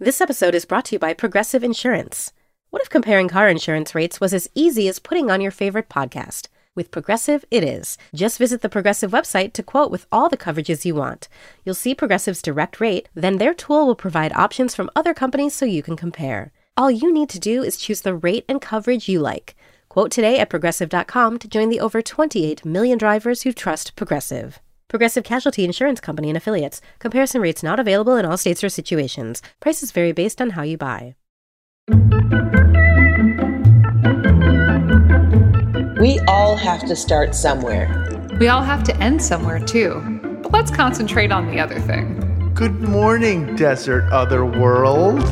This episode is brought to you by Progressive Insurance. What if comparing car insurance rates was as easy as putting on your favorite podcast? With Progressive, it is. Just visit the Progressive website to quote with all the coverages you want. You'll see Progressive's direct rate, then their tool will provide options from other companies so you can compare. All you need to do is choose the rate and coverage you like. Quote today at Progressive.com to join the over 28 million drivers who trust Progressive. Progressive Casualty Insurance Company and Affiliates. Comparison rates not available in all states or situations. Prices vary based on how you buy. We all have to start somewhere. We all have to end somewhere, too. But let's concentrate on the other thing. Good morning, Desert Otherworld.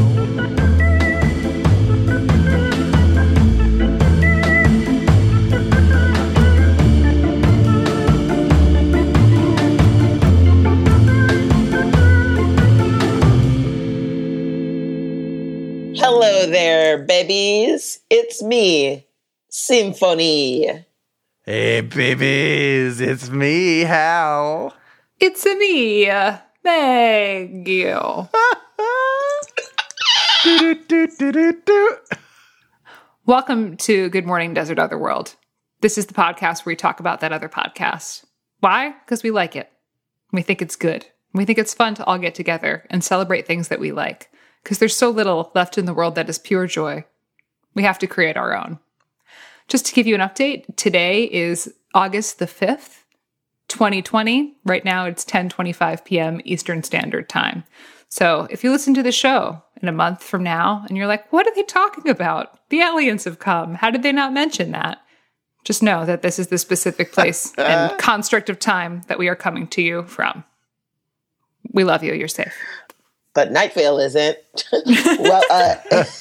Hello there, babies. It's me, Symphony. Hey, babies, it's me, Hal. It's a me, Maggie. Welcome to Good Morning Desert Otherworld. This is the podcast where we talk about that other podcast. Why? Because we like it. We think it's good. We think it's fun to all get together and celebrate things that we like. Because there's so little left in the world that is pure joy. We have to create our own. Just to give you an update, today is August the 5th, 2020. Right now it's 10:25 p.m. Eastern Standard Time. So if you listen to the show in a month from now and you're like, what are they talking about? The aliens have come. How did they not mention that? Just know that this is the specific place and construct of time that we are coming to you from. We love you. You're safe. But Night Vale isn't. Well,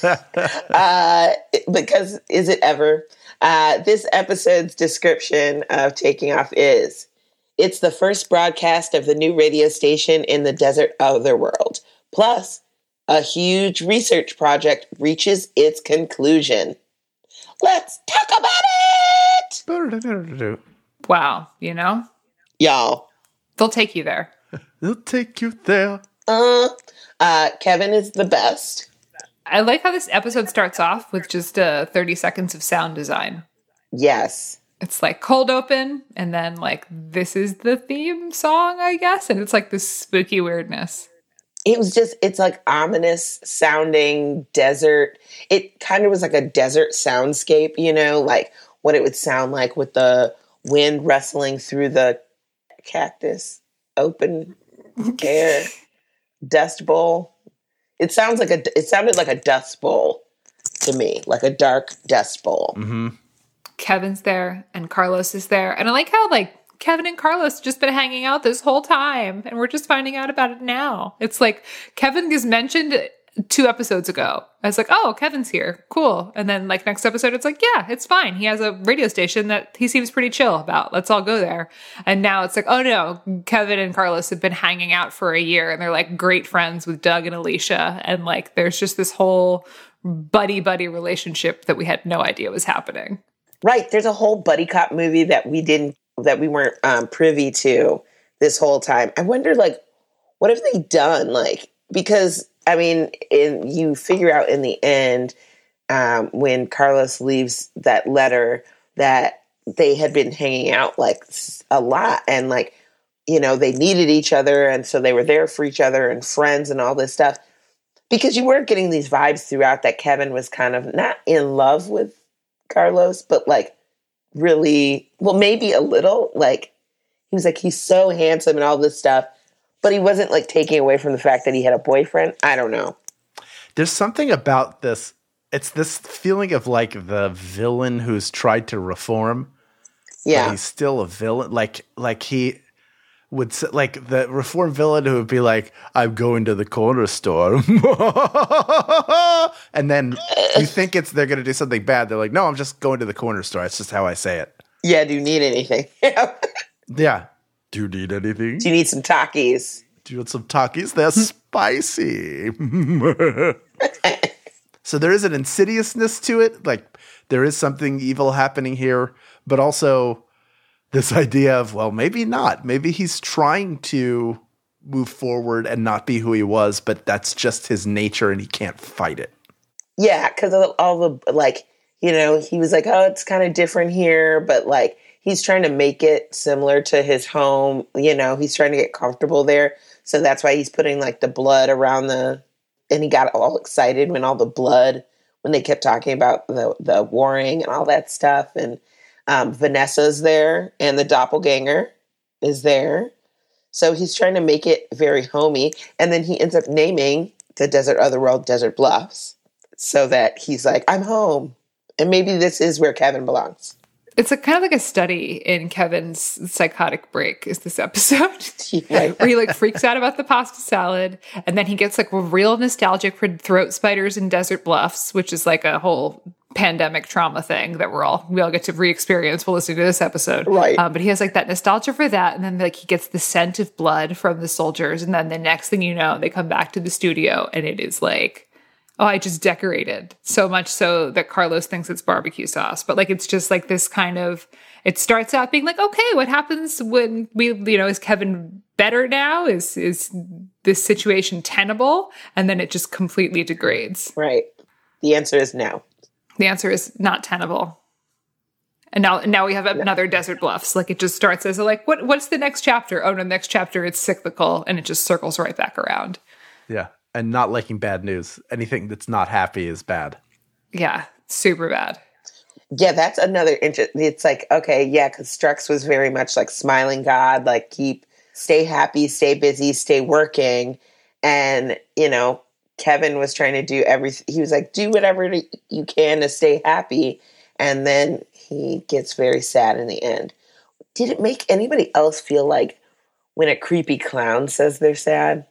because is it ever? This episode's description of Taking Off is, it's the first broadcast of the new radio station in the desert otherworld. Plus, a huge research project reaches its conclusion. Let's talk about it! Wow, you know? Y'all. They'll take you there. They'll take you there. Kevin is the best. I like how this episode starts off with just 30 seconds of sound design. Yes. It's like cold open, and then like, this is the theme song, I guess. And it's like this spooky weirdness. It's like ominous sounding desert. It kind of was like a desert soundscape, you know, like what it would sound like with the wind rustling through the cactus, open air. Dust bowl. It sounded like a dust bowl to me, like a dark dust bowl. Mm-hmm. Kevin's there and Carlos is there. And I like how like Kevin and Carlos just been hanging out this whole time and we're just finding out about it now. It's like Kevin is mentioned 2 episodes ago. I was like, oh, Kevin's here. Cool. And then like next episode, it's like, yeah, it's fine. He has a radio station that he seems pretty chill about. Let's all go there. And now it's like, oh no, Kevin and Carlos have been hanging out for a year and they're like great friends with Doug and Alicia. And like, there's just this whole buddy relationship that we had no idea was happening. Right. There's a whole buddy cop movie that we weren't privy to this whole time. I wonder like, what have they done? Like, because I mean, you figure out in the end when Carlos leaves that letter that they had been hanging out like a lot and like, you know, they needed each other. And so they were there for each other and friends and all this stuff because you weren't getting these vibes throughout that Kevin was kind of not in love with Carlos, but like really, well, maybe a little like he was like, he's so handsome and all this stuff. But he wasn't like taking away from the fact that he had a boyfriend. I don't know. There's something about this. It's this feeling of like the villain who's tried to reform. Yeah. But he's still a villain. Like he would like the reform villain who would be like, I'm going to the corner store. And then you think they're going to do something bad. They're like, no, I'm just going to the corner store. It's just how I say it. Yeah. Do you need anything? Yeah. Do you need anything? Do you need some Takis? Do you want some Takis? They're spicy. So there is an insidiousness to it. Like there is something evil happening here, but also this idea of, well, maybe not. Maybe he's trying to move forward and not be who he was, but that's just his nature and he can't fight it. Yeah, because all the, like, you know, he was like, oh, it's kind of different here, but like he's trying to make it similar to his home. You know, he's trying to get comfortable there. So that's why he's putting like the blood around and he got all excited when when they kept talking about the warring and all that stuff. And Vanessa's there and the doppelganger is there. So he's trying to make it very homey. And then he ends up naming the Desert Otherworld Desert Bluffs so that he's like, I'm home. And maybe this is where Kevin belongs. It's kind of like a study in Kevin's psychotic break is this episode. Right. Where he like freaks out about the pasta salad and then he gets like real nostalgic for throat spiders and desert bluffs, which is like a whole pandemic trauma thing that we all get to re-experience while listening to this episode. Right. But he has like that nostalgia for that. And then like he gets the scent of blood from the soldiers. And then the next thing you know, they come back to the studio and it is like, oh, I just decorated so much so that Carlos thinks it's barbecue sauce. But like, it's just like this kind of, it starts out being like, okay, what happens when is Kevin better now? Is this situation tenable? And then it just completely degrades. Right. The answer is no. The answer is not tenable. And now we have another Desert Bluffs. Like it just starts as like, what's the next chapter? Oh, no, the next chapter, it's cyclical and it just circles right back around. Yeah. And not liking bad news. Anything that's not happy is bad. Yeah, super bad. Yeah, that's another it's like, okay, yeah, because Strux was very much like smiling God, like stay happy, stay busy, stay working. And, you know, Kevin was trying to do everything. He was like, do whatever you can to stay happy. And then he gets very sad in the end. Did it make anybody else feel like when a creepy clown says they're sad?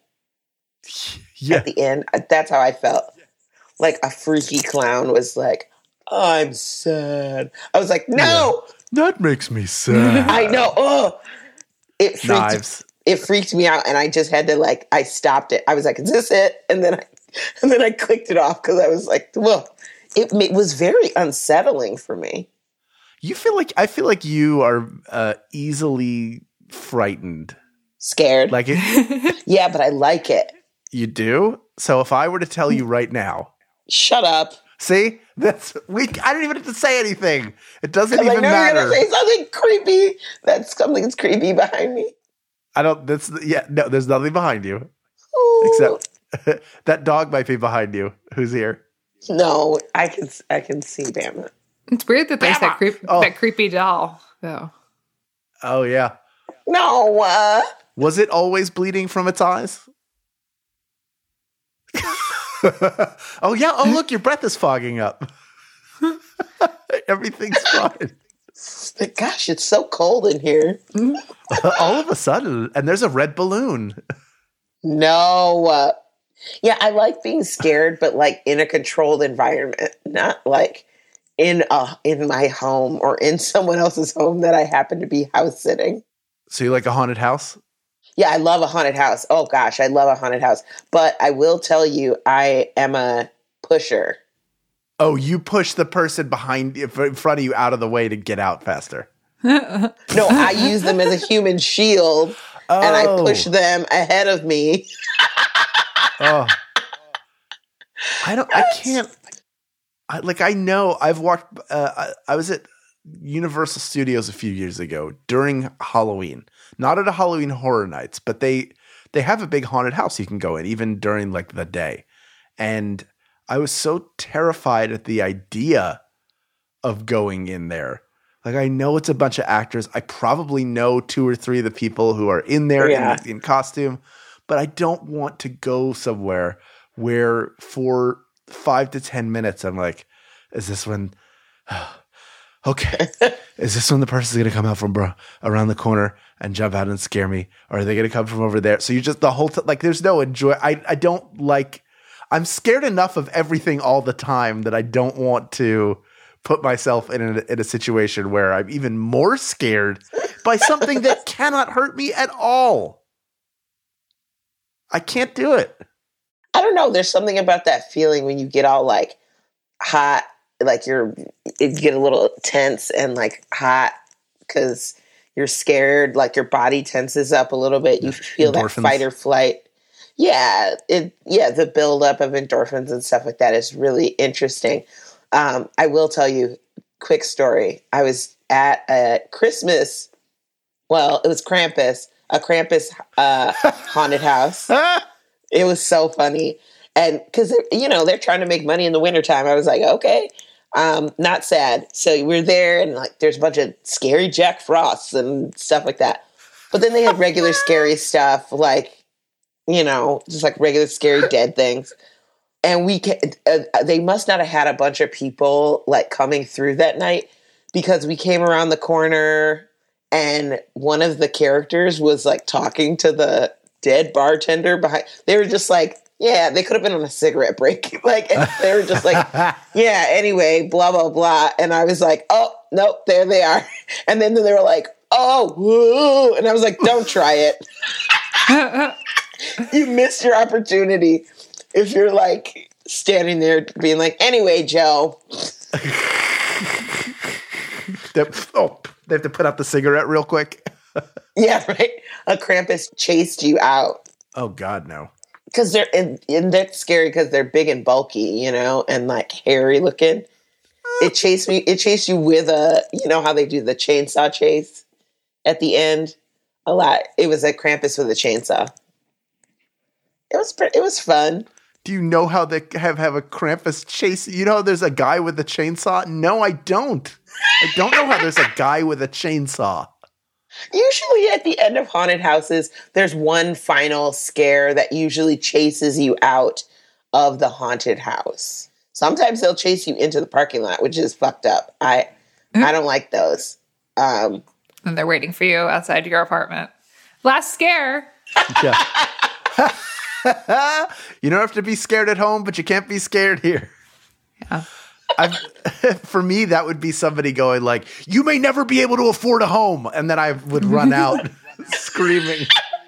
Yeah. At the end, that's how I felt. Like a freaky clown was like, I'm sad. I was like, no. Yeah. That makes me sad. I know. Oh, it freaked me out. And I just had to I stopped it. I was like, is this it? And then I clicked it off because I was like, well, it was very unsettling for me. I feel like you are easily frightened. Scared. Like it. Yeah, but I like it. You do? So if I were to tell you right now. Shut up. See? I don't even have to say anything. It doesn't even matter. You're going to say something creepy. Something's creepy behind me. There's nothing behind you. Ooh. Except that dog might be behind you. Who's here? No, I can see Bama. It's weird that there's that creepy doll, though. Oh, yeah. No. Was it always bleeding from its eyes? Oh, yeah. Oh, look, your breath is fogging up. Everything's fine. But gosh, it's so cold in here. All of a sudden. And there's a red balloon. No. Yeah, I like being scared, but like in a controlled environment, not like in my home or in someone else's home that I happen to be house sitting. So you like a haunted house? Yeah, I love a haunted house. Oh gosh, I love a haunted house. But I will tell you, I am a pusher. Oh, you push the person in front of you out of the way to get out faster. No, I use them as a human shield, and I push them ahead of me. Oh, I can't. I know I've walked. I was at Universal Studios a few years ago during Halloween. Not at a Halloween Horror Nights, but they have a big haunted house you can go in, even during like the day. And I was so terrified at the idea of going in there. Like, I know it's a bunch of actors. I probably know 2 or 3 of the people who are in there in costume, but I don't want to go somewhere where for 5 to 10 minutes I'm like, is this when? Okay. Is this when the person's going to come out from around the corner and jump out and scare me? Or are they going to come from over there? So you just the whole time, like, there's no enjoy. I don't like, I'm scared enough of everything all the time that I don't want to put myself in a situation where I'm even more scared by something that cannot hurt me at all. I can't do it. I don't know. There's something about that feeling when you get all like hot, like you get a little tense and like hot because you're scared, like your body tenses up a little bit. You feel that Endorphins. fight or flight. Yeah, the buildup of endorphins and stuff like that is really interesting. I will tell you, quick story. I was at a Christmas, well, it was Krampus, a Krampus haunted house. It was so funny. And because, they're trying to make money in the wintertime. I was like, okay, not sad. So we're there and like there's a bunch of scary Jack Frosts and stuff like that. But then they had regular scary stuff like, just like regular scary dead things. And they must not have had a bunch of people like coming through that night because we came around the corner and one of the characters was like talking to the dead bartender behind. They were just like, yeah, they could have been on a cigarette break. Like, they were just like, yeah, anyway, blah, blah, blah. And I was like, oh, nope, there they are. And then they were like, oh, woo. And I was like, don't try it. You missed your opportunity if you're like standing there being like, anyway, Joe. They have to put out the cigarette real quick. Yeah, right. A Krampus chased you out. Oh God, no. Because they're and that's scary because they're big and bulky, and like hairy looking. It chased you with how they do the chainsaw chase at the end. A lot. It was a Krampus with a chainsaw. It was fun. Do you know how they have a Krampus chase? There's a guy with a chainsaw? No, I don't. I don't know how there's a guy with a chainsaw. Usually at the end of haunted houses, there's one final scare that usually chases you out of the haunted house. Sometimes they'll chase you into the parking lot, which is fucked up. I don't like those. And they're waiting for you outside your apartment. Last scare. Yeah. You don't have to be scared at home, but you can't be scared here. Yeah. For me, that would be somebody going like, you may never be able to afford a home. And then I would run out screaming.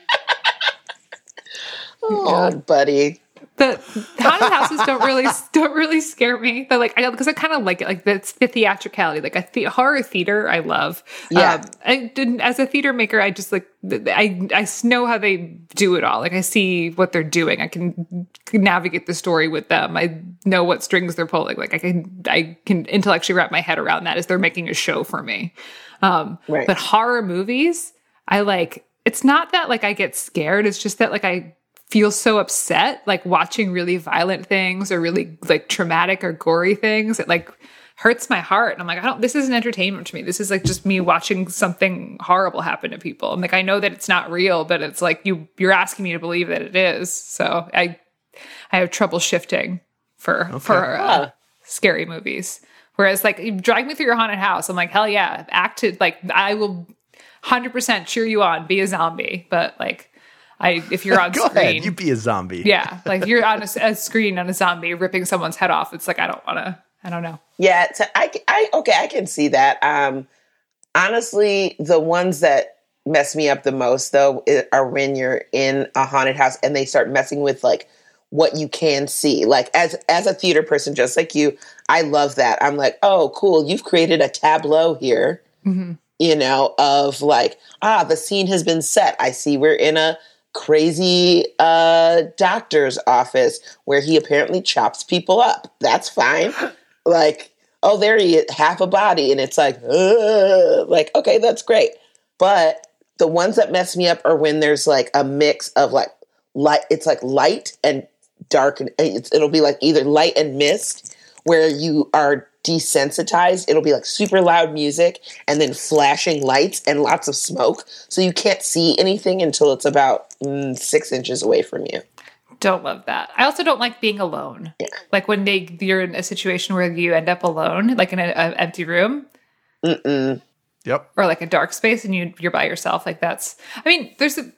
Oh, buddy. The haunted houses don't really scare me. But because I kind of like it. Like that's the theatricality. Like horror theater, I love. Yeah. As a theater maker, I just like I know how they do it all. Like I see what they're doing. I can navigate the story with them. I know what strings they're pulling. Like I can intellectually wrap my head around that as they're making a show for me. Right. But horror movies, I like. It's not that like I get scared. It's just that like I feel so upset, like watching really violent things or really like traumatic or gory things. It like hurts my heart. And I'm like, this isn't entertainment to me. This is like just me watching something horrible happen to people. I'm like, I know that it's not real, but it's like you're asking me to believe that it is. So I have trouble shifting for scary movies. Whereas like you drag me through your haunted house. I'm like, hell yeah, acted like I will 100% cheer you on, be a zombie. But like, if you're on Go screen, ahead, you be a zombie. Yeah, like if you're on a screen on a zombie ripping someone's head off, it's like I don't know. Yeah, I can see that. Honestly, the ones that mess me up the most though are when you're in a haunted house and they start messing with like what you can see. Like as a theater person, just like you, I love that. I'm like, oh, cool, you've created a tableau here. Mm-hmm. Of like, the scene has been set. I see we're in a crazy doctor's office where he apparently chops people up. That's fine. Like, oh, there he is, half a body. And it's like, okay, that's great. But the ones that mess me up are when there's like a mix of like light. It's like light and dark. And it'll be like either light and mist where you are desensitized. It'll be like super loud music and then flashing lights and lots of smoke. So you can't see anything until it's about 6 inches away from you. Don't love that. I also don't like being alone. Yeah. Like when you're in a situation where you end up alone, like in an empty room. Mm-mm. Yep. Or like a dark space and you're by yourself. Like that's, I mean,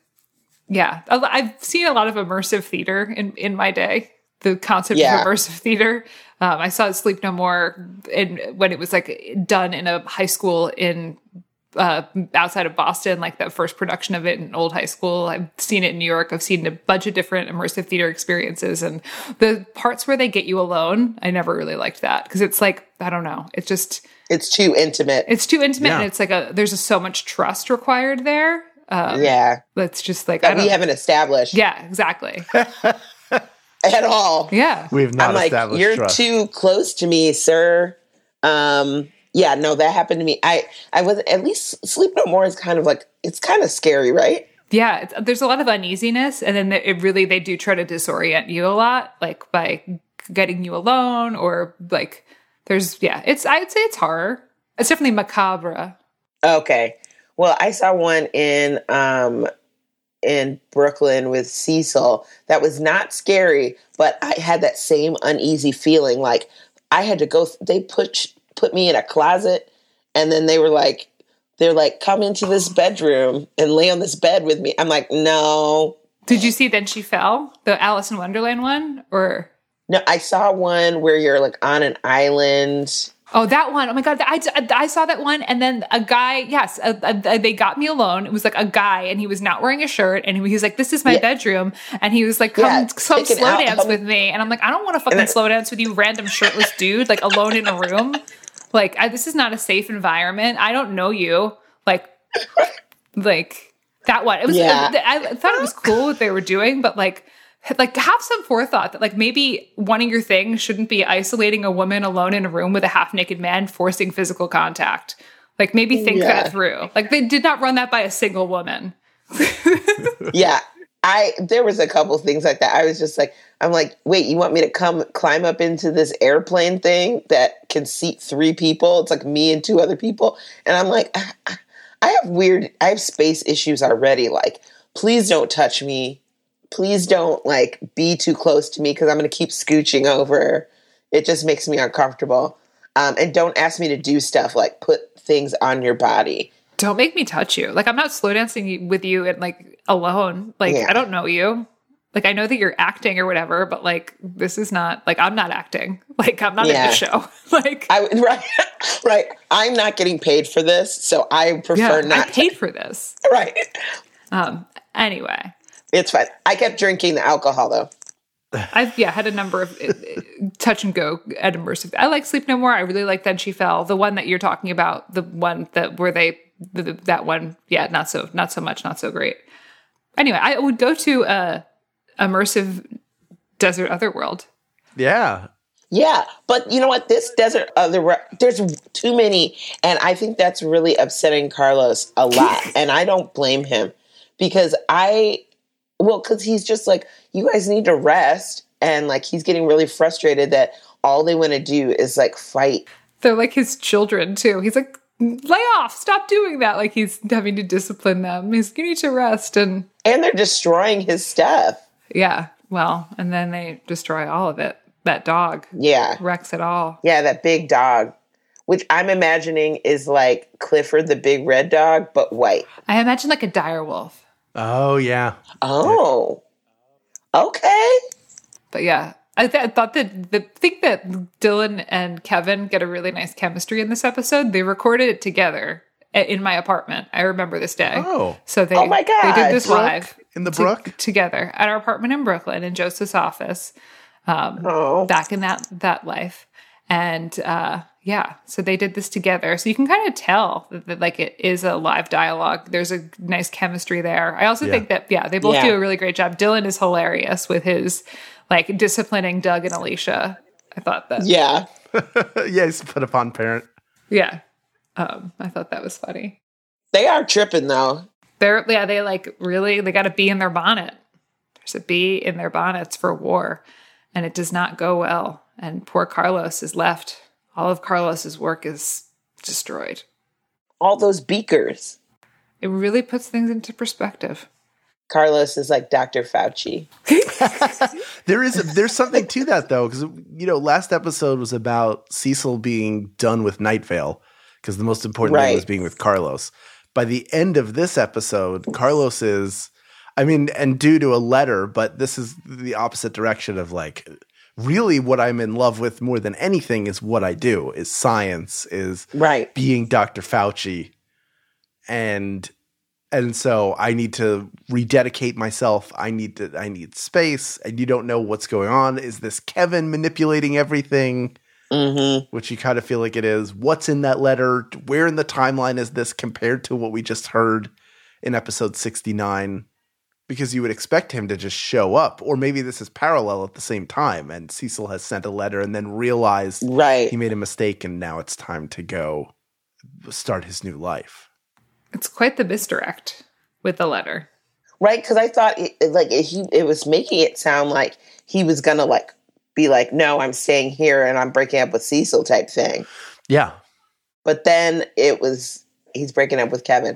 I've seen a lot of immersive theater in my day. The concept of immersive theater. I saw Sleep No More when it was like done in a high school in outside of Boston, like the first production of it in old high school. I've seen it in New York. I've seen a bunch of different immersive theater experiences. And the parts where they get you alone, I never really liked that because it's like, I don't know. It's too intimate. It's too intimate. Yeah. And it's like there's just so much trust required there. Yeah. That's just like, That we haven't established. Yeah, exactly. At all. Yeah. We've not I'm like, established you're trust. too close to me, sir. Yeah, no, that happened to me. I was at least Sleep No More is kind of like, it's kind of scary, right? Yeah, there's a lot of uneasiness, and then they do try to disorient you a lot, like by getting you alone, or like I'd say it's horror. It's definitely macabre. Okay. Well, I saw one in Brooklyn with Cecil that was not scary, but I had that same uneasy feeling. Like I had to go. They put me in a closet, and then they're like, come into this bedroom and lay on this bed with me. I'm like, no. Did you see Then She Fell, the Alice in Wonderland one, or? No, I saw one where you're like on an island. Oh, that one. Oh my God. I saw that one. And then a guy, yes, they got me alone. It was like a guy and he was not wearing a shirt. And he was like, this is my bedroom. And he was like, come slow dance with me. And I'm like, I don't want to fucking slow dance with you, random shirtless dude, like alone in a room. Like, this is not a safe environment. I don't know you. Like that one. It was, I thought it was cool what they were doing, but like have some forethought that like maybe one of your things shouldn't be isolating a woman alone in a room with a half naked man forcing physical contact. Like maybe think that through. Like they did not run that by a single woman. Yeah. There was a couple things like that. I was just like, I'm like, wait, you want me to climb up into this airplane thing that can seat 3 people? It's like me and 2 other people. And I'm like, I have space issues already. Like, please don't touch me. Please don't like be too close to me because I'm going to keep scooching over. It just makes me uncomfortable. And don't ask me to do stuff like put things on your body. Don't make me touch you. Like I'm not slow dancing with you and like alone. Like I don't know you. Like I know that you're acting or whatever, but like this is not like I'm not acting. Like I'm not in the show. Like right. I'm not getting paid for this, so I prefer not. I paid for this. Right. Anyway. It's fine. I kept drinking the alcohol though. I've had a number of touch and go at immersive. I like Sleep No More. I really like Then She Fell. The one that you're talking about, the one that where that one, not so much, not so great. Anyway, I would go to immersive Desert Otherworld. Yeah. Yeah, but you know what? This Desert Otherworld, there's too many, and I think that's really upsetting Carlos a lot, and I don't blame him because because he's just like, you guys need to rest. And like, he's getting really frustrated that all they want to do is like fight. They're like his children too. He's like, lay off, stop doing that. Like he's having to discipline them. You need to rest. And they're destroying his stuff. Yeah. Well, and then they destroy all of it. That dog. Yeah. Wrecks it all. Yeah. That big dog, which I'm imagining is like Clifford, the big red dog, but white. I imagine like a dire wolf. Oh, yeah. Oh, okay. But yeah, I thought that that Dylan and Kevin get a really nice chemistry in this episode. They recorded it together in my apartment. I remember this day. Oh. So they, oh my God. They did this live. In the Brook? Together at our apartment in Brooklyn in Joseph's office. Back in that life. And so they did this together. So you can kind of tell that like it is a live dialogue. There's a nice chemistry there. I also think that, they both do a really great job. Dylan is hilarious with his like disciplining Doug and Alicia. I thought that. Yeah. Yeah, he's a put upon parent. Yeah. I thought that was funny. They are tripping though. They like really, they got a bee in their bonnet. There's a bee in their bonnets for war. And it does not go well. And poor Carlos is left. All of Carlos's work is destroyed. All those beakers. It really puts things into perspective. Carlos is like Dr. Fauci. There's something to that though, because last episode was about Cecil being done with Night Vale because the most important thing was being with Carlos. By the end of this episode, Carlos is, and due to a letter, but this is the opposite direction of like, really what I'm in love with more than anything is what I do, is science, is being Dr. Fauci. and so I need to rededicate myself. I need space, and you don't know what's going on. Is this Kevin manipulating everything? Mm-hmm. Which you kind of feel like it is. What's in that letter? Where in the timeline is this compared to what we just heard in episode 69? Because you would expect him to just show up, or maybe this is parallel at the same time, and Cecil has sent a letter and then realized he made a mistake, and now it's time to go start his new life. It's quite the misdirect with the letter. Right, because I thought it was making it sound like he was going to like be like, no, I'm staying here and I'm breaking up with Cecil type thing. Yeah. But then he's breaking up with Kevin.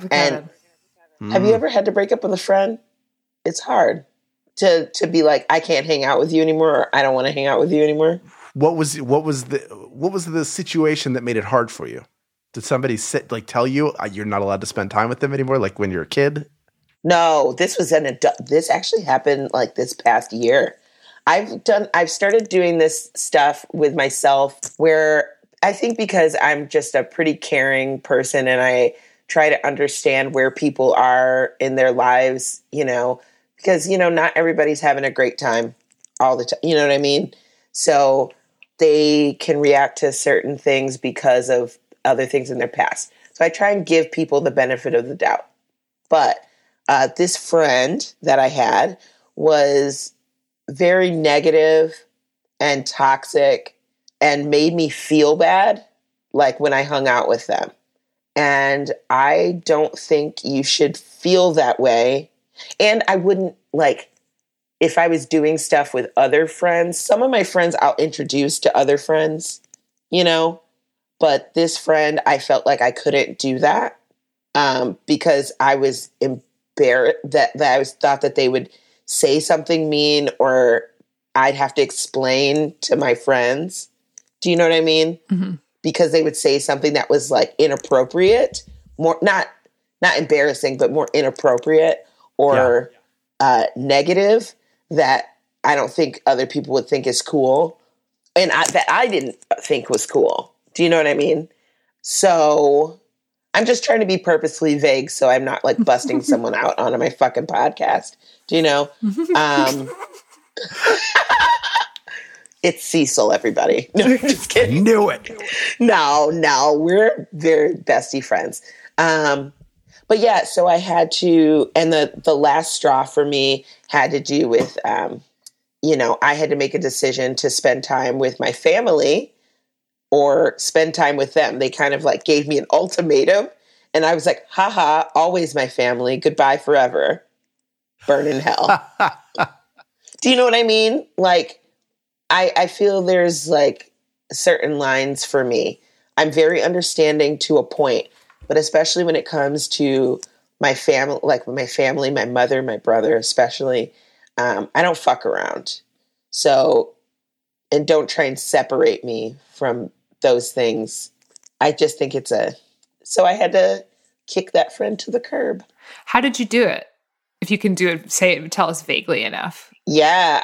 Have you ever had to break up with a friend? It's hard to be like, I can't hang out with you anymore, or I don't want to hang out with you anymore. What was the situation that made it hard for you? Did somebody tell you you're not allowed to spend time with them anymore, like when you're a kid? No, this was this actually happened like this past year. I've started doing this stuff with myself where I think because I'm just a pretty caring person and I try to understand where people are in their lives, because, not everybody's having a great time all the time. You know what I mean? So they can react to certain things because of other things in their past. So I try and give people the benefit of the doubt. But this friend that I had was very negative and toxic and made me feel bad, like when I hung out with them. And I don't think you should feel that way. And I wouldn't, if I was doing stuff with other friends, some of my friends I'll introduce to other friends, But this friend, I felt like I couldn't do that because I was embarrassed that I thought that they would say something mean or I'd have to explain to my friends. Do you know what I mean? Mm-hmm. Because they would say something that was like inappropriate, more not embarrassing, but more inappropriate or negative that I don't think other people would think is cool, and that I didn't think was cool. Do you know what I mean? So I'm just trying to be purposely vague so I'm not like busting someone out on my fucking podcast. Do you know? It's Cecil, everybody. No, just kidding. Knew it. No, we're very bestie friends. But yeah, so I had to, and the last straw for me had to do with, I had to make a decision to spend time with my family or spend time with them. They kind of like gave me an ultimatum. And I was like, haha, always my family. Goodbye forever. Burn in hell. Do you know what I mean? Like, I feel there's like certain lines for me. I'm very understanding to a point, but especially when it comes to my family, my mother, my brother, especially, I don't fuck around. So, and don't try and separate me from those things. I just think so I had to kick that friend to the curb. How did you do it? If you can do it, tell us vaguely enough. Yeah,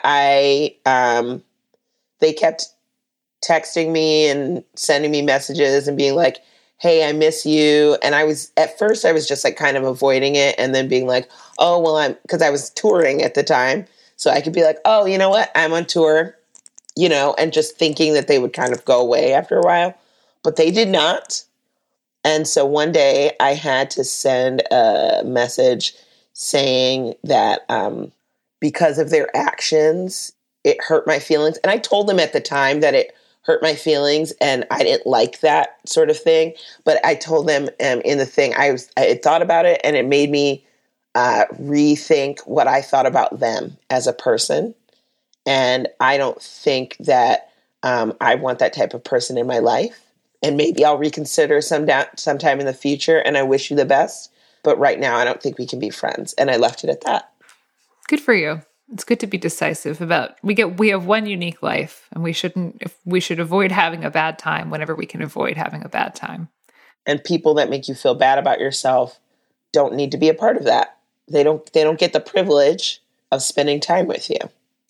they kept texting me and sending me messages and being like, hey, I miss you. And at first I was just like kind of avoiding it and then being like, oh, well, because I was touring at the time. So I could be like, oh, you know what? I'm on tour, and just thinking that they would kind of go away after a while, but they did not. And so one day I had to send a message saying that because of their actions, it hurt my feelings. And I told them at the time that it hurt my feelings and I didn't like that sort of thing. But I told them in the thing, I had thought about it and it made me rethink what I thought about them as a person. And I don't think that I want that type of person in my life. And maybe I'll reconsider sometime in the future. And I wish you the best. But right now, I don't think we can be friends. And I left it at that. Good for you. It's good to be decisive about. We have one unique life, and we should avoid having a bad time whenever we can avoid having a bad time. And people that make you feel bad about yourself don't need to be a part of that. They don't get the privilege of spending time with you.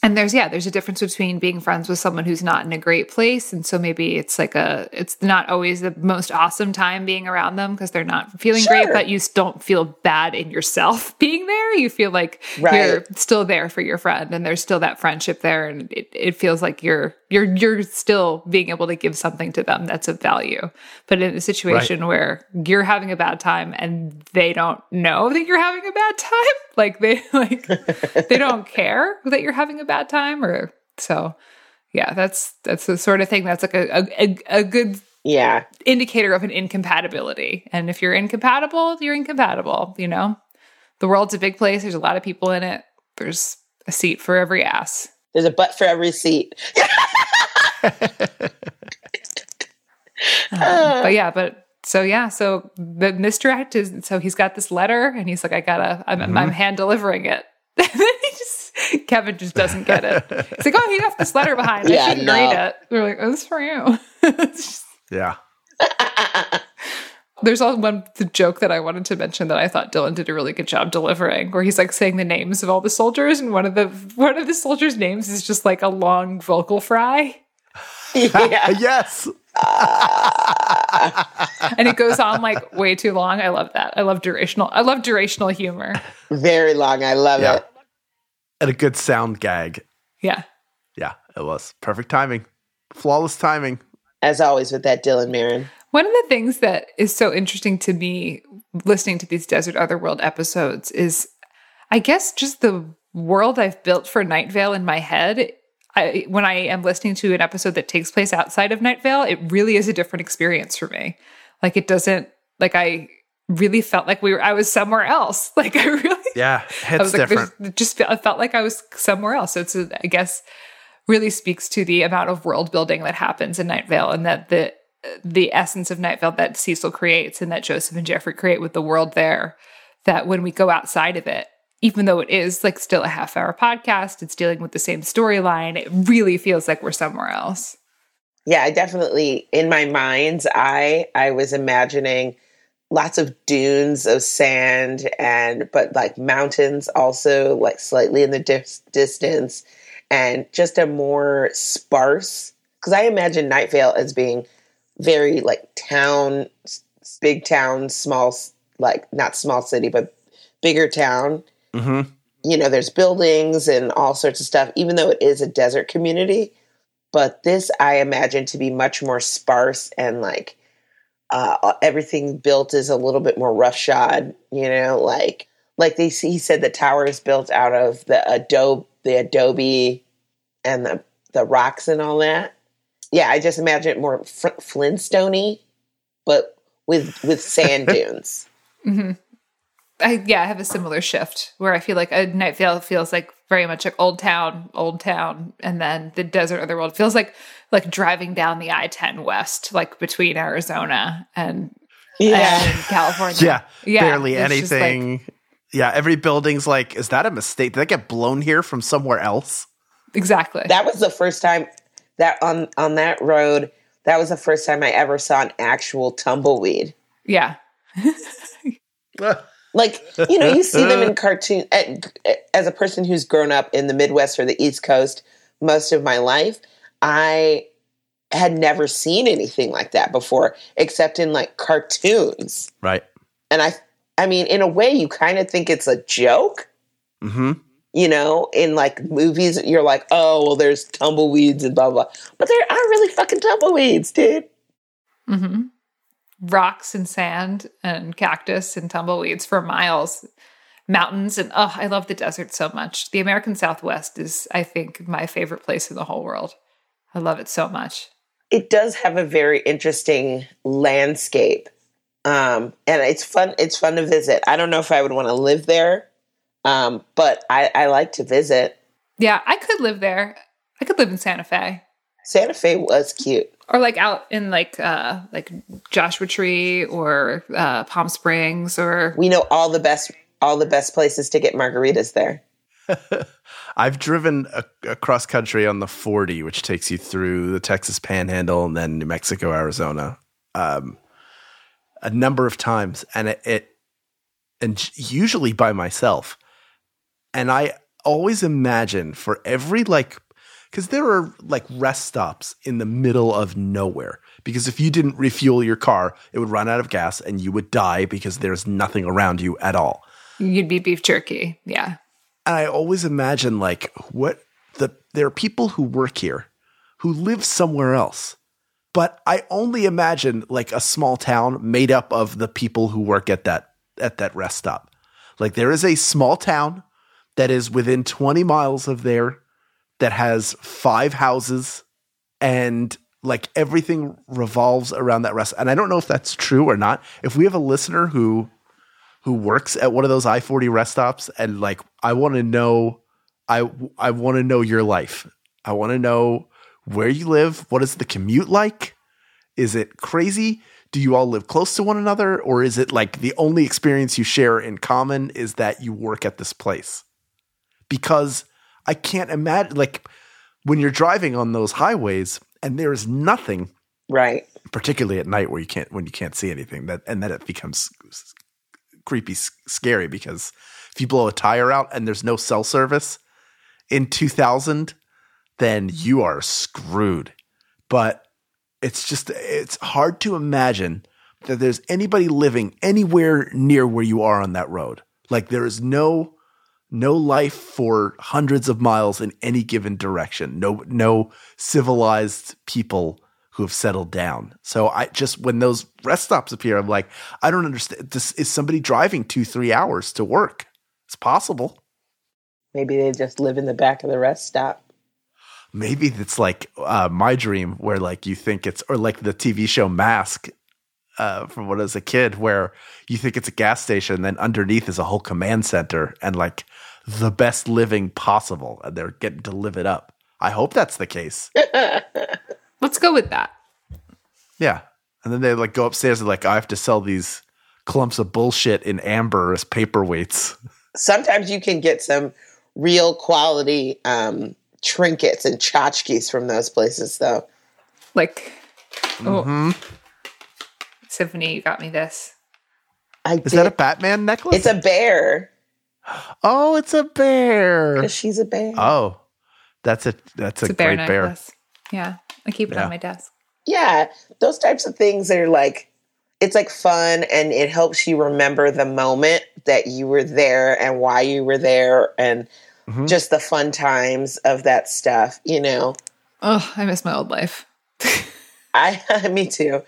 And there's a difference between being friends with someone who's not in a great place. And so maybe it's it's not always the most awesome time being around them because they're not feeling great, but you don't feel bad in yourself being there. You feel like you're still there for your friend and there's still that friendship there. And it feels like you're still being able to give something to them that's of value. But in a situation where you're having a bad time and they don't know that you're having a bad time, they don't care that you're having a bad time, or so. Yeah, that's the sort of thing that's like a good indicator of an incompatibility. And if you're incompatible, you're incompatible. You know, the world's a big place. There's a lot of people in it. There's a seat for every ass. There's a butt for every seat. So the misdirect is, so he's got this letter and he's like, I'm hand delivering it. And then Kevin just doesn't get it. He's like, oh, he left this letter behind. I shouldn't read it. We're like, oh, this is for you. Yeah. There's the joke that I wanted to mention that I thought Dylan did a really good job delivering, where he's like saying the names of all the soldiers, and one of the soldiers' names is just like a long vocal fry. Yeah. Yes. And it goes on like way too long. I love that. I love durational humor. Very long. I love it. And a good sound gag. Yeah. Yeah, it was. Perfect timing. Flawless timing. As always with that Dylan Marin. One of the things that is so interesting to me listening to these Desert Otherworld episodes is, I guess, just the world I've built for Night Vale in my head. When I am listening to an episode that takes place outside of Night Vale, it really is a different experience for me. Like, it doesn't, like, I really felt like I was somewhere else. Like, I really, it's different. I felt like I was somewhere else. So I guess, really speaks to the amount of world building that happens in Night Vale, and that the essence of Night Vale that Cecil creates and that Joseph and Jeffrey create with the world there, that when we go outside of it, even though it is like still a half-hour podcast, it's dealing with the same storyline, it really feels like we're somewhere else. Yeah, I definitely, in my mind's eye, I was imagining lots of dunes of sand but like mountains also like slightly in the distance, and just a more sparse, because I imagine Night Vale as being very like town, big town, small, like not small city, but bigger town. Mm-hmm. You know, there's buildings and all sorts of stuff, even though it is a desert community. But this I imagine to be much more sparse, and like everything built is a little bit more roughshod, you know, like he said the tower is built out of the adobe and the rocks and all that. Yeah, I just imagine it more Flintstone-y, but with sand dunes. Mm-hmm. I have a similar shift where I feel like a Night Vale feels like very much like old town, and then the Desert Otherworld feels like driving down the I-10 west, like between Arizona and California. Barely anything. Every building's like, is that a mistake? Did that get blown here from somewhere else? Exactly. That was the first time that on that road, that was the first time I ever saw an actual tumbleweed. Yeah. Like, you know, you see them in cartoon. As a person who's grown up in the Midwest or the East Coast most of my life, I had never seen anything like that before, except in like cartoons. Right. And I mean, in a way, you kind of think it's a joke. Mm-hmm. You know, in like movies, you're like, oh, well, there's tumbleweeds and blah, blah. But there are really fucking tumbleweeds, dude. Mm-hmm. Rocks and sand and cactus and tumbleweeds for miles, mountains. And I love the desert so much. The American Southwest is, I think, my favorite place in the whole world. I love it so much. It does have a very interesting landscape. And it's fun. It's fun to visit. I don't know if I would want to live there. But I like to visit. Yeah, I could live there. I could live in Santa Fe. Santa Fe was cute. Or like out in like Joshua Tree or Palm Springs, or we know all the best places to get margaritas there. I've driven across country on the 40, which takes you through the Texas Panhandle and then New Mexico, Arizona, a number of times, and it usually by myself, and I always imagine for every because there are rest stops in the middle of nowhere. Because if you didn't refuel your car, it would run out of gas and you would die because there's nothing around you at all. You'd be beef jerky. Yeah. And I always imagine there are people who work here who live somewhere else. But I only imagine a small town made up of the people who work at that rest stop. There is a small town that is within 20 miles of there that has 5 houses and everything revolves around that rest. And I don't know if that's true or not. If we have a listener who works at one of those I-40 rest stops and I want to know, I want to know your life. I want to know where you live. What is the commute like? Is it crazy? Do you all live close to one another? Or is it the only experience you share in common is that you work at this place? Because I can't imagine, when you're driving on those highways and there is nothing, right? Particularly at night when you can't see anything, and then it becomes creepy, scary, because if you blow a tire out and there's no cell service in 2000, then you are screwed. But it's hard to imagine that there's anybody living anywhere near where you are on that road. There is no life for hundreds of miles in any given direction. No civilized people who have settled down. So when those rest stops appear, I'm I don't understand. This is somebody driving 2-3 hours to work. It's possible. Maybe they just live in the back of the rest stop. Maybe it's My Dream, where you think it's, or the TV show Mask from when I was a kid, where you think it's a gas station, and then underneath is a whole command center and the best living possible, and they're getting to live it up. I hope that's the case. Let's go with that. Yeah. And then they go upstairs and I have to sell these clumps of bullshit in amber as paperweights. Sometimes you can get some real quality trinkets and tchotchkes from those places, though. Symphony, you got me this. Is that a Batman necklace? It's a bear. Oh, it's a bear. Because she's a bear. Oh, that's a bear great bear. Necklace. Yeah, I keep it on my desk. Yeah, those types of things are it's fun, and it helps you remember the moment that you were there and why you were there, and just the fun times of that stuff, Oh, I miss my old life. Me too.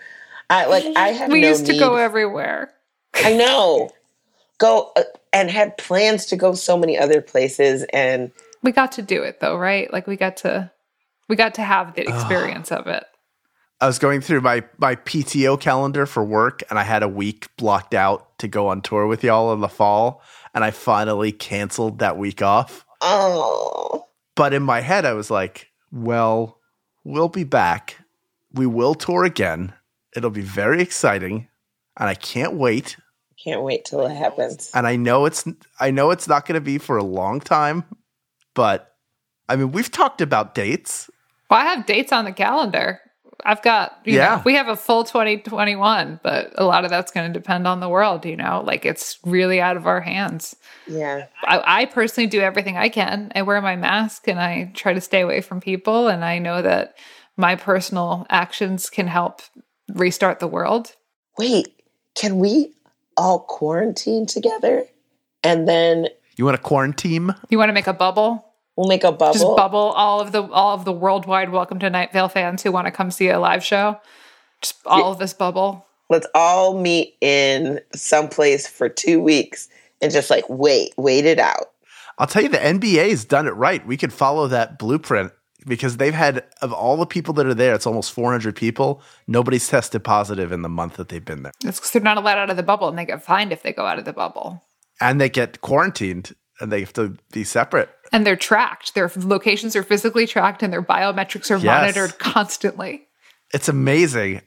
I have we no used to need. go everywhere. I know. Go and had plans to go so many other places, and we got to do it though, right? We got to have the experience of it. I was going through my PTO calendar for work, and I had a week blocked out to go on tour with y'all in the fall, and I finally canceled that week off. Oh. But in my head, I was well, we'll be back. We will tour again. It'll be very exciting, and I can't wait. Can't wait till it happens. And I know it's not going to be for a long time, but we've talked about dates. Well, I have dates on the calendar. I've got, you know, we have a full 2021, but a lot of that's going to depend on the world, it's really out of our hands. Yeah. I personally do everything I can. I wear my mask and I try to stay away from people. And I know that my personal actions can help restart the world. Wait, can we all quarantine together? And then you want to quarantine? You want to make a bubble? We'll make a bubble. Just bubble all of the worldwide Welcome to Night Vale fans who want to come see a live show. Just all of this bubble. Let's all meet in someplace for 2 weeks and just wait it out. I'll tell you, the NBA's done it right. We could follow that blueprint because they've had, of all the people that are there, it's almost 400 people. Nobody's tested positive in the month that they've been there. That's because they're not allowed out of the bubble, and they get fined if they go out of the bubble. And they get quarantined, and they have to be separate. And they're tracked. Their locations are physically tracked, and their biometrics are monitored constantly. It's amazing.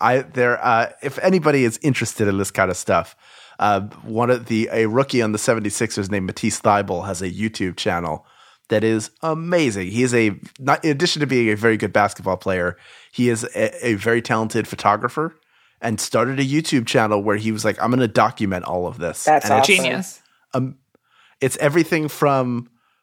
If anybody is interested in this kind of stuff, a rookie on the 76ers named Matisse Thybulle has a YouTube channel that is amazing. He is in addition to being a very good basketball player, he is a very talented photographer and started a YouTube channel where he was I'm going to document all of this. That's awesome. Genius. It's everything from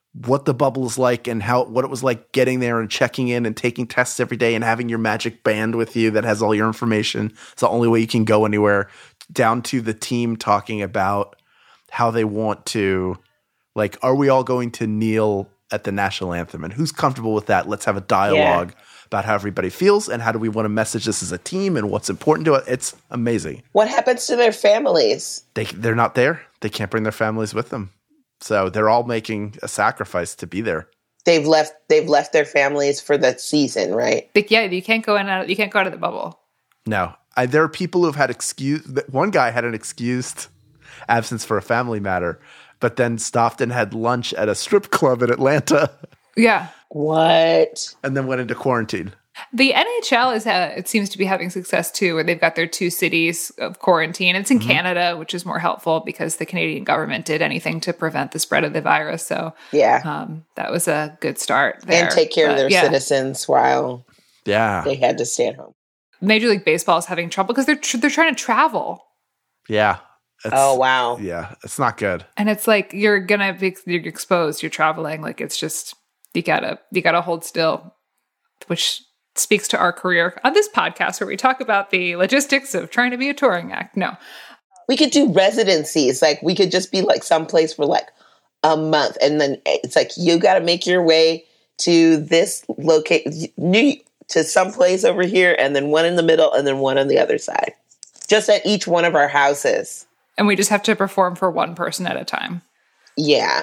what the bubble is like and what it was like getting there and checking in and taking tests every day and having your magic band with you that has all your information. It's the only way you can go anywhere, down to the team talking about how they want to, like, are we all going to kneel at the national anthem and who's comfortable with that? Let's have a dialogue about how everybody feels and how do we want to message this as a team and what's important to it. It's amazing. What happens to their families? They're not there. They can't bring their families with them. So they're all making a sacrifice to be there. They've left their families for the season, right? Yeah, you can't go you can't go out of the bubble. No. There are people who've had one guy had an excused absence for a family matter, but then stopped and had lunch at a strip club in Atlanta. Yeah. What? And then went into quarantine. The NHL it seems to be having success too, where they've got their 2 cities of quarantine. It's in Canada, which is more helpful because the Canadian government did anything to prevent the spread of the virus. So that was a good start there. And take care of their citizens while they had to stay at home. Major League Baseball is having trouble because they're trying to travel. Yeah. Oh, wow. Yeah, it's not good. And it's like you're exposed, you're traveling. Like it's just you gotta hold still, which speaks to our career on this podcast where we talk about the logistics of trying to be a touring act. No. We could do residencies. Like we could just be like someplace for like a month. And then it's like, you got to make your way to this location, to someplace over here, and then one in the middle and then one on the other side. Just at each one of our houses. And we just have to perform for one person at a time. Yeah.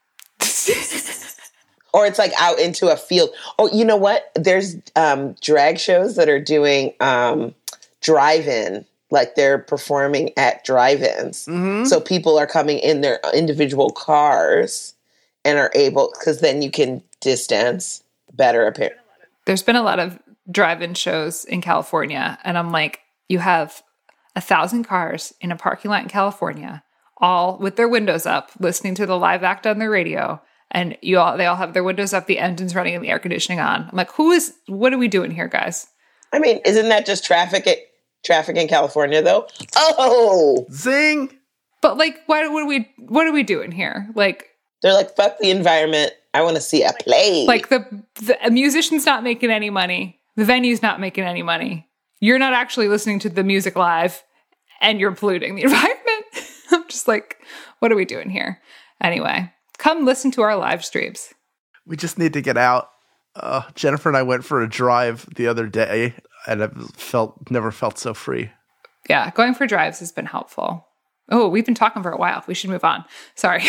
Or it's like out into a field. Oh, you know what? There's drag shows that are doing drive-in. Like they're performing at drive-ins. Mm-hmm. So people are coming in their individual cars and are able, because then you can distance better apparently. There's been a lot of drive-in shows in California. And I'm like, you have 1,000 cars in a parking lot in California, all with their windows up, listening to the live act on their radio. And they all have their windows up, the engines running, and the air conditioning on. I'm like, what are we doing here, guys? I mean, isn't that just traffic in California, though? Oh, zing! But like, what are we doing here? Like, they're like, fuck the environment. I want to see a play. Like the musician's not making any money. The venue's not making any money. You're not actually listening to the music live, and you're polluting the environment. I'm just like, what are we doing here? Anyway. Come listen to our live streams. We just need to get out. Jennifer and I went for a drive the other day, and I never felt so free. Yeah, going for drives has been helpful. Oh, we've been talking for a while. We should move on. Sorry.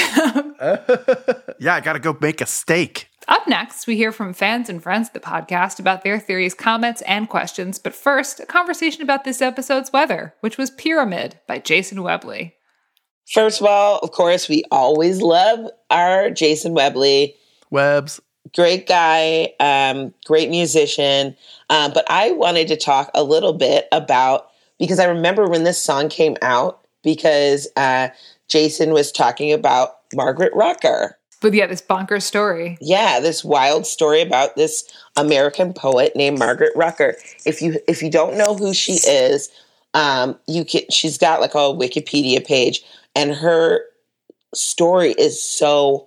Yeah, I got to go make a steak. Up next, we hear from fans and friends of the podcast about their theories, comments, and questions. But first, a conversation about this episode's weather, which was Pyramid by Jason Webley. First of all, of course, we always love our Jason Webley. Webbs. Great guy, great musician. But I wanted to talk a little bit about, because I remember when this song came out, because Jason was talking about Margaret Rucker. But yeah, this bonkers story. Yeah, this wild story about this American poet named Margaret Rucker. If you don't know who she is, she's got like a Wikipedia page. And her story is so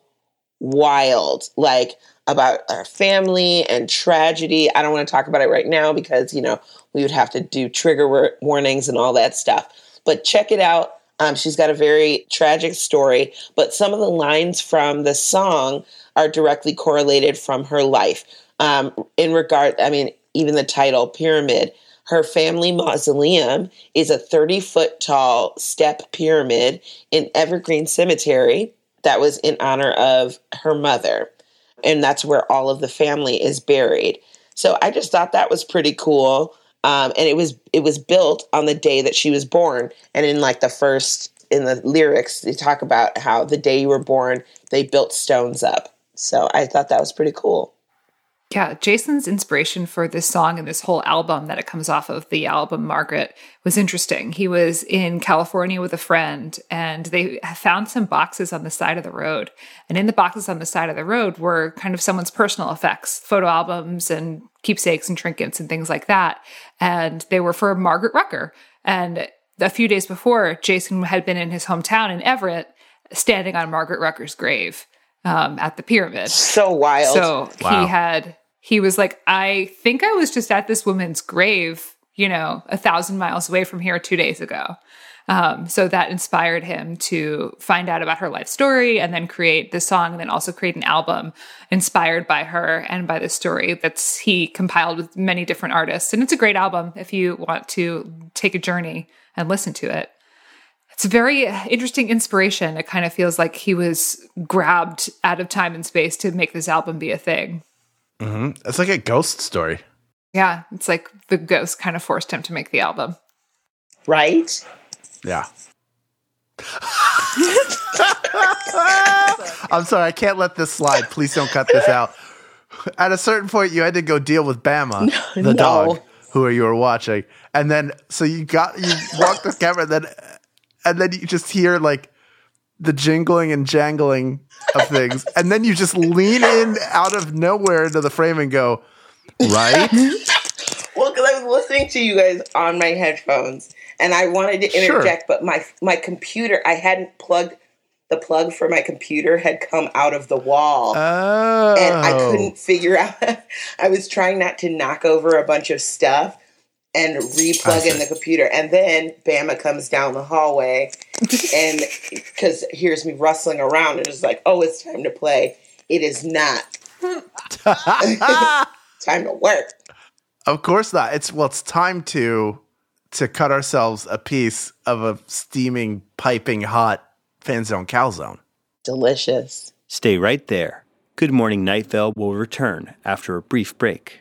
wild, like about our family and tragedy. I don't want to talk about it right now because, we would have to do trigger warnings and all that stuff. But check it out. She's got a very tragic story, but some of the lines from the song are directly correlated from her life. Even the title, Pyramid. Her family mausoleum is a 30-foot tall step pyramid in Evergreen Cemetery that was in honor of her mother. And that's where all of the family is buried. So I just thought that was pretty cool. And it was built on the day that she was born. And in the lyrics, they talk about how the day you were born, they built stones up. So I thought that was pretty cool. Yeah, Jason's inspiration for this song and this whole album that it comes off of, the album Margaret, was interesting. He was in California with a friend, and they found some boxes on the side of the road. And in the boxes on the side of the road were kind of someone's personal effects, photo albums and keepsakes and trinkets and things like that. And they were for Margaret Rucker. And a few days before, Jason had been in his hometown in Everett, standing on Margaret Rucker's grave. at the pyramid. So wild. So Wow. he was like, I think I was just at this woman's grave, 1,000 miles away from here 2 days ago. So that inspired him to find out about her life story and then create this song, and then also create an album inspired by her and by this story he compiled with many different artists. And it's a great album if you want to take a journey and listen to it. It's a very interesting inspiration. It kind of feels like he was grabbed out of time and space to make this album be a thing. Mm-hmm. It's like a ghost story. Yeah, it's like the ghost kind of forced him to make the album. Right? Yeah. I'm sorry, I can't let this slide. Please don't cut this out. At a certain point, you had to go deal with Bama, the dog, who you were watching, and then so you walked the camera, and then you just hear like the jingling and jangling of things, and then you just lean in out of nowhere into the frame and go, right? Well, because I was listening to you guys on my headphones, and I wanted to interject, but my computer, I hadn't plugged. The plug for my computer had come out of the wall. Oh. And I couldn't figure out. I was trying not to knock over a bunch of stuff and replug in the computer. And then Bama comes down the hallway and because hears me rustling around and is like, oh, it's time to play. It is not. Time to work. Of course not. It's time to cut ourselves a piece of a steaming, piping hot Fanzone calzone. Delicious. Stay right there. Good Morning Night Vale will return after a brief break.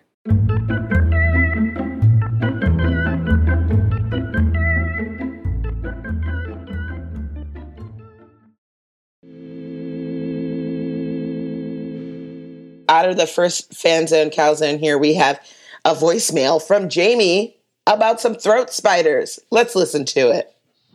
Out of the first Fanzone calzone here, we have a voicemail from Jamie about some throat spiders. Let's listen to it.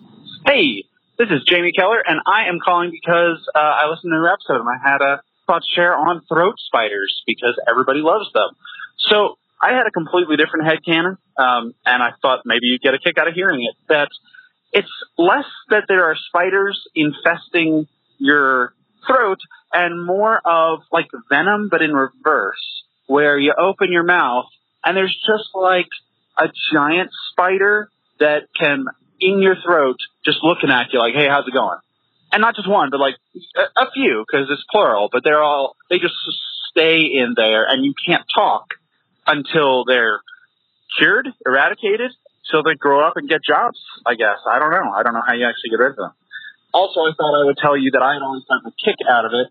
Hey, this is Jamie Keller, and I am calling because I listened to your episode, and I had a thought to share on throat spiders because everybody loves them. So I had a completely different headcanon, and I thought maybe you'd get a kick out of hearing it, that it's less that there are spiders infesting your throat and more of like venom, but in reverse, where you open your mouth and there's just like a giant spider that can in your throat, just looking at you like, hey, how's it going? And not just one, but like a few, because it's plural, but they just stay in there and you can't talk until they're cured, eradicated, so they grow up and get jobs, I guess. I don't know. I don't know how you actually get rid of them. Also, I thought I would tell you that I had always gotten a kick out of it.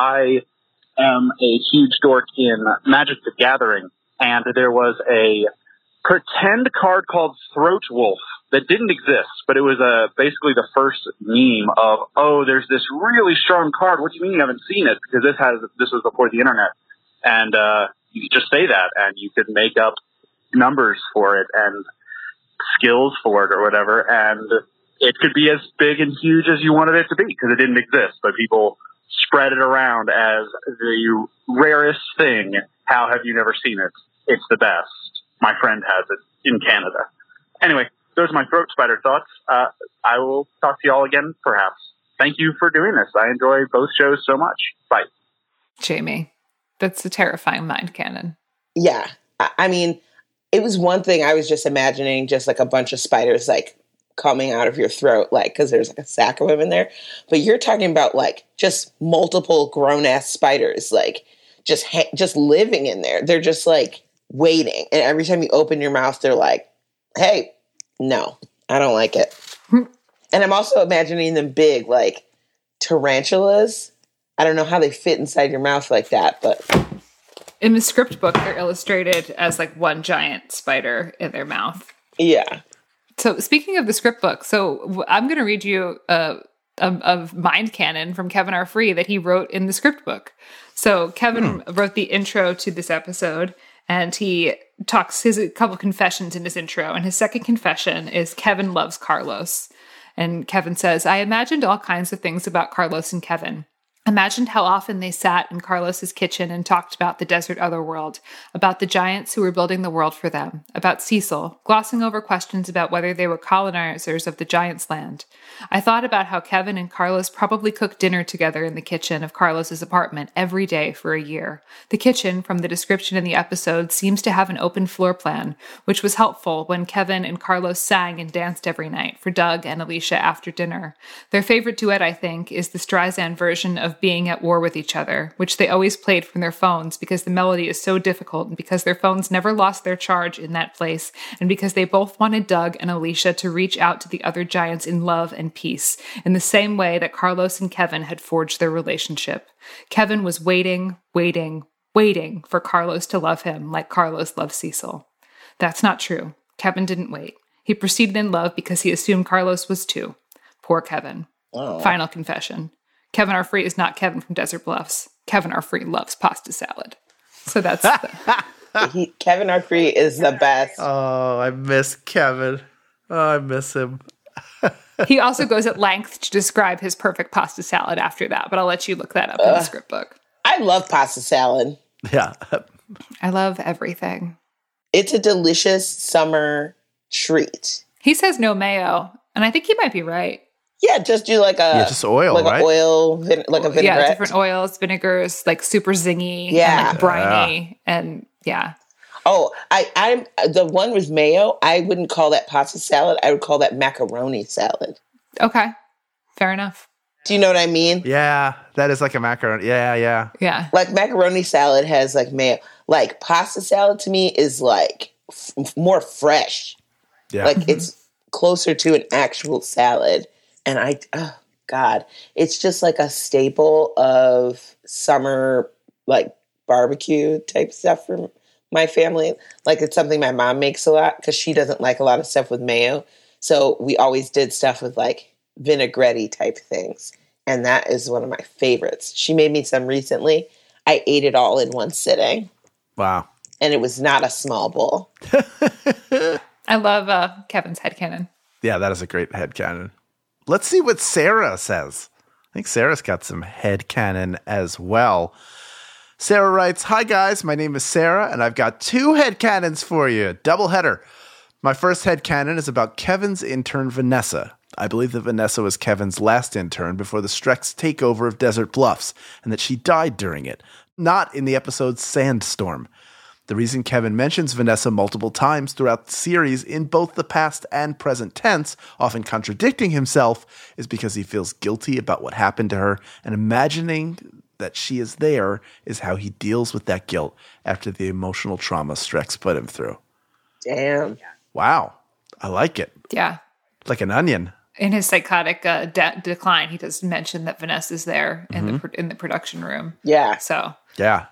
I am a huge dork in Magic the Gathering, and there was a pretend card called Throat Wolf that didn't exist, but it was basically the first meme of, oh, there's this really strong card. What do you mean you haven't seen it? Because this was before the internet. And you could just say that, and you could make up numbers for it and skills for it or whatever, and it could be as big and huge as you wanted it to be because it didn't exist, but people spread it around as the rarest thing. How have you never seen it? It's the best. My friend has it in Canada. Anyway, those are my throat spider thoughts. I will talk to y'all again, perhaps. Thank you for doing this. I enjoy both shows so much. Bye. Jamie, that's a terrifying mind cannon. Yeah. I mean, it was one thing I was just imagining, just like a bunch of spiders, like, coming out of your throat, like, because there's like a sack of them in there. But you're talking about like just multiple grown-ass spiders, like just living in there. They're just like waiting. And every time you open your mouth, they're like, hey, no, I don't like it. And I'm also imagining them big, like tarantulas. I don't know how they fit inside your mouth like that, but in the script book, they're illustrated as like one giant spider in their mouth. Yeah. So speaking of the script book, so I'm going to read you a mind canon from Kevin R. Free that he wrote in the script book. So Kevin wrote the intro to this episode, and he talks a couple confessions in his intro. And his second confession is Kevin loves Carlos. And Kevin says, I imagined all kinds of things about Carlos and Kevin. imagined how often they sat in Carlos's kitchen and talked about the desert otherworld, about the giants who were building the world for them, about Cecil, glossing over questions about whether they were colonizers of the giants' land. I thought about how Kevin and Carlos probably cooked dinner together in the kitchen of Carlos's apartment every day for a year. The kitchen, from the description in the episode, seems to have an open floor plan, which was helpful when Kevin and Carlos sang and danced every night for Doug and Alicia after dinner. Their favorite duet, I think, is the Streisand version of Being at War with Each Other, which they always played from their phones because the melody is so difficult and because their phones never lost their charge in that place, and because they both wanted Doug and Alicia to reach out to the other giants in love and peace, in the same way that Carlos and Kevin had forged their relationship. Kevin was waiting for Carlos to love him like Carlos loved Cecil. That's not true. Kevin didn't wait. He proceeded in love because he assumed Carlos was too. Poor Kevin. Oh. Final confession. Kevin R. Free is not Kevin from Desert Bluffs. Kevin R. Free loves pasta salad. So that's Kevin R. Free is the best. Oh, I miss Kevin. Oh, I miss him. He also goes at length to describe his perfect pasta salad after that, but I'll let you look that up in the script book. I love pasta salad. Yeah. I love everything. It's a delicious summer treat. He says no mayo, and I think he might be right. Yeah, just do just oil, like right? Like a vinaigrette. Yeah, different oils, vinegars, like super zingy, Yeah. and like briny, and yeah. Oh, I'm the one with mayo. I wouldn't call that pasta salad. I would call that macaroni salad. Okay, fair enough. Do you know what I mean? Yeah, that is like a macaroni. Yeah. Yeah. Like macaroni salad has like mayo. Like pasta salad to me is like more fresh. Yeah. Like it's closer to an actual salad. And God, it's just like a staple of summer, like barbecue type stuff for my family. Like it's something my mom makes a lot because she doesn't like a lot of stuff with mayo. So we always did stuff with like vinaigrette type things. And that is one of my favorites. She made me some recently. I ate it all in one sitting. Wow. And it was not a small bowl. I love Kevin's headcanon. Yeah, that is a great headcanon. Let's see what Sarah says. I think Sarah's got some headcanon as well. Sarah writes, "Hi guys, my name is Sarah, and I've got 2 headcanons for you. Double header. My first headcanon is about Kevin's intern, Vanessa. I believe that Vanessa was Kevin's last intern before the Strex takeover of Desert Bluffs, and that she died during it, not in the episode Sandstorm. The reason Kevin mentions Vanessa multiple times throughout the series in both the past and present tense, often contradicting himself, is because he feels guilty about what happened to her, and imagining that she is there is how he deals with that guilt after the emotional trauma Strex put him through." Damn. Wow. I like it. Yeah. Like an onion. In his psychotic decline, he does mention that Vanessa's there in the production room. Yeah. So Yeah.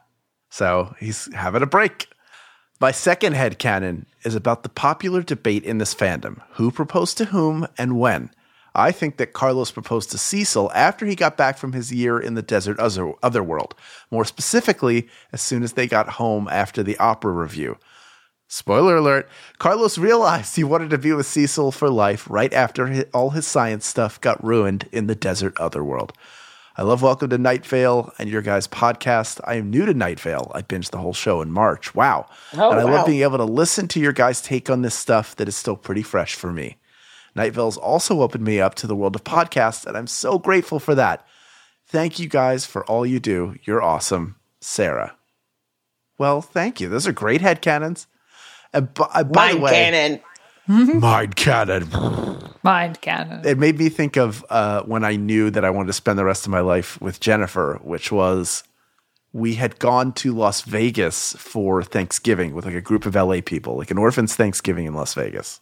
So he's having a break. My second headcanon is about the popular debate in this fandom. Who proposed to whom and when? I think that Carlos proposed to Cecil after he got back from his year in the desert otherworld. More specifically, as soon as they got home after the opera review. Spoiler alert, Carlos realized he wanted to be with Cecil for life right after all his science stuff got ruined in the desert otherworld. I love Welcome to Night Vale and your guys' podcast. I am new to Night Vale. I binged the whole show in March. Wow. Oh, and I wow. love being able to listen to your guys' take on this stuff that is still pretty fresh for me. Night Vale's also opened me up to the world of podcasts, and I'm so grateful for that. Thank you guys for all you do. You're awesome. Sarah. Well, thank you. Those are great headcanons. And by the way, Cannon. mind cannon. mind canon. It made me think of when I knew that I wanted to spend the rest of my life with Jennifer, which was we had gone to Las Vegas for Thanksgiving with like a group of LA people, like an orphan's Thanksgiving in Las Vegas.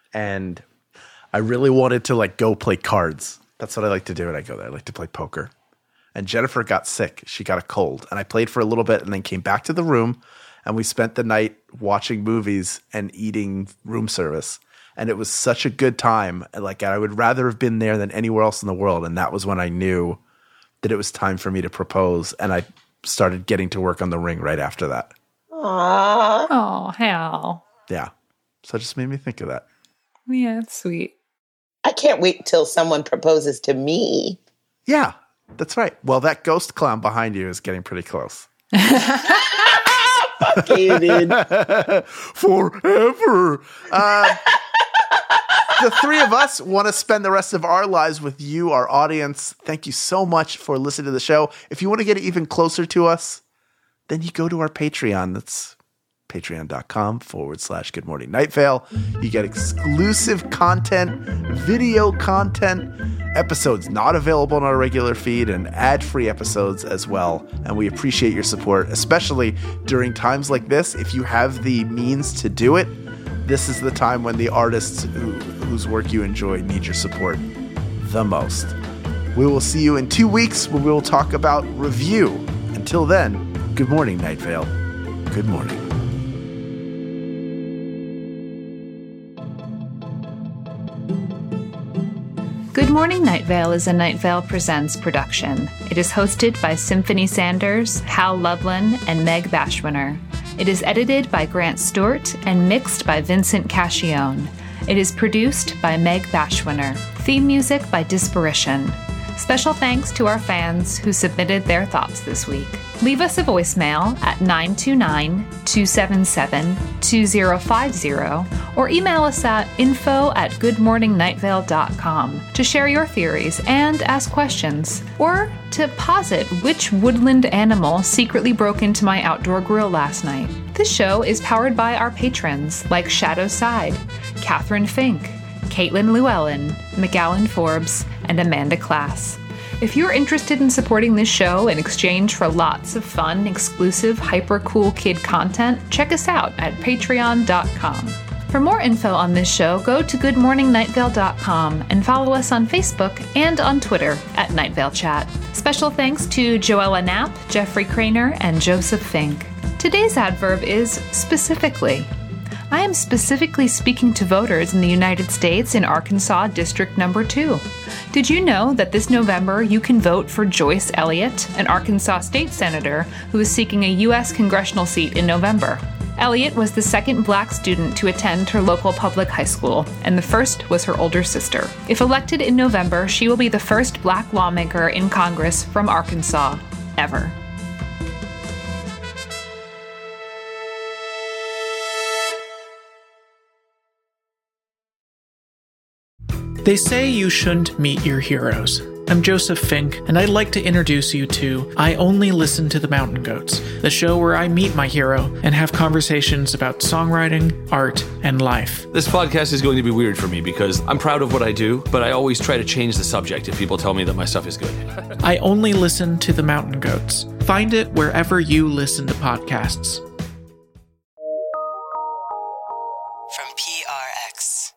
And I really wanted to like go play cards. That's what I like to do when I go there. I like to play poker. And Jennifer got sick. She got a cold. And I played for a little bit and then came back to the room. And we spent the night watching movies and eating room service. And it was such a good time. Like I would rather have been there than anywhere else in the world. And that was when I knew that it was time for me to propose. And I started getting to work on the ring right after that. Aww. Oh, Hal. Yeah. So it just made me think of that. Yeah, it's sweet. I can't wait till someone proposes to me. Yeah. That's right. Well, that ghost clown behind you is getting pretty close. Fuck you, dude. Forever. The three of us want to spend the rest of our lives with you, our audience. Thank you so much for listening to the show. If you want to get even closer to us, then you go to our Patreon. That's patreon.com/Good Morning Night Vale. You get exclusive content, video content, episodes not available on our regular feed, and ad-free episodes as well. And we appreciate your support, especially during times like this. If you have the means to do it, this is the time when the artists whose work you enjoy need your support the most. We will see you in 2 weeks when we will talk about review. Until then, good morning, Night Vale. Good morning. Good Morning Night Vale is a Night Vale Presents production. It is hosted by Symphony Sanders, Hal Lublin, and Meg Bashwiner. It is edited by Grant Stewart and mixed by Vincent Cascione. It is produced by Meg Bashwiner. Theme music by Disparition. Special thanks to our fans who submitted their thoughts this week. Leave us a voicemail at 929-277-2050 or email us at info@goodmorningnightVale.com to share your theories and ask questions, or to posit which woodland animal secretly broke into my outdoor grill last night. This show is powered by our patrons like Shadow Side, Catherine Fink, Caitlin Llewellyn, McGowan Forbes, and Amanda Klass. If you're interested in supporting this show in exchange for lots of fun, exclusive, hyper-cool kid content, check us out at patreon.com. For more info on this show, go to goodmorningnightVale.com and follow us on Facebook and on Twitter at Night Vale Chat. Special thanks to Joella Knapp, Jeffrey Craner, and Joseph Fink. Today's adverb is specifically. I am specifically speaking to voters in the United States in Arkansas District Number 2. Did you know that this November you can vote for Joyce Elliott, an Arkansas state senator who is seeking a U.S. congressional seat in November? Elliott was the second black student to attend her local public high school, and the first was her older sister. If elected in November, she will be the first black lawmaker in Congress from Arkansas, ever. They say you shouldn't meet your heroes. I'm Joseph Fink, and I'd like to introduce you to I Only Listen to the Mountain Goats, the show where I meet my hero and have conversations about songwriting, art, and life. This podcast is going to be weird for me because I'm proud of what I do, but I always try to change the subject if people tell me that my stuff is good. I Only Listen to the Mountain Goats. Find it wherever you listen to podcasts. From PRX.